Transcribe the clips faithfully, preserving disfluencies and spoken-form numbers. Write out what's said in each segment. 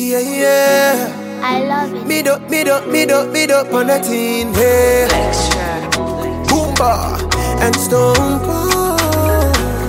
Yeah, yeah. I love it. Me do, me do, me do, me do on the teen, yeah. Boomba and Stone Cold.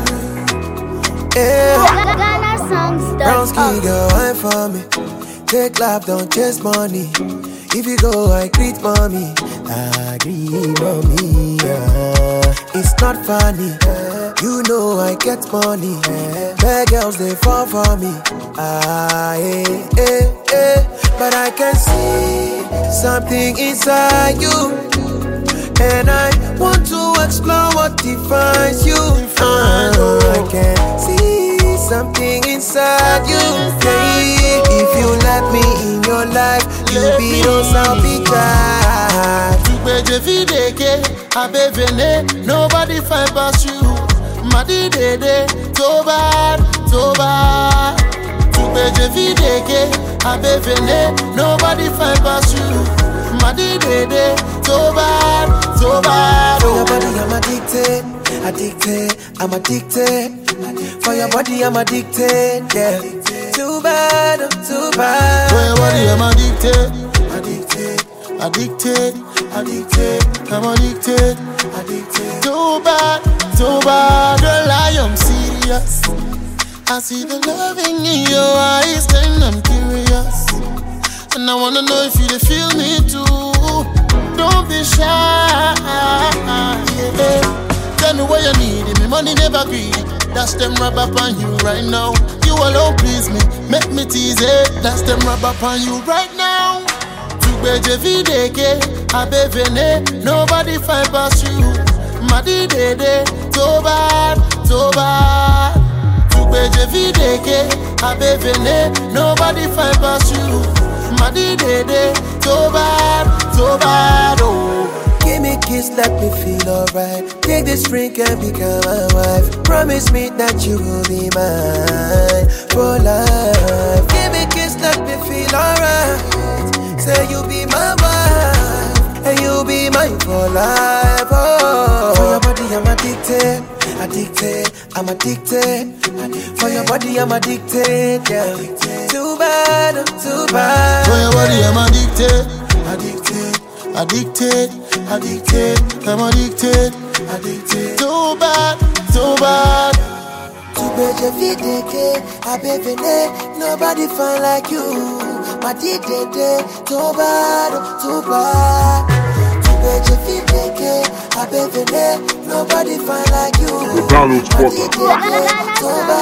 Yeah. Ghana songs Brown skin dot girl, wine for me. Take life, don't chase money. If you go, I greet mommy. I greet mommy. Yeah. It's not funny. You know I get money. Bad girls, they fall for me. Ah, eh, eh, eh. But I can see something inside you, and I want to explore what defines you. Uh, I can see something inside you. Yeah. If you let me in your life, you be those I'll be glad. Nobody find past you. Madi dede, so bad, so bad. Tubeje videke, abevene, nobody find past you. Madi dede, so bad, so bad. For your body I'm addicted, addicted, I'm addicted. For your body I'm addicted, yeah. Too bad, I'm too bad. For your body I'm addicted, addicted, addicted, addicted. I'm addicted, addicted. Too bad, too bad. Girl, I am serious. I see the loving in your eyes, then I'm curious. And I wanna know if you feel me too. Don't be shy, yeah. Tell me what you need, me money never greedy. That's them rub up on you right now. You alone please me, make me tease it. That's them rub up on you right now. Tubeje videke, abevene, nobody find past you. Madi dede, so bad, so bad. Tubeje videke, abevene, nobody find past you. Madi dede, so bad, so bad, oh. Give me a kiss, let me feel alright. Take this drink and become my wife. Promise me that you will be mine for life. Give me a kiss, let me feel alright. Say you'll be my wife, and you'll be mine for life. Oh, for your body I'm addicted, addicted, I'm addicted. For your body I'm addicted, yeah. Too bad, I'm too bad. For your body I'm addicted, addicted, addicted, addicted. I'm addicted, addicted. Too bad, too bad. Tubeje videke, abevene, nobody find like you. Madi dede, too bad, too bad. Tubeje videke, abevene, nobody find like you. McDonald's Madi dede, too bad.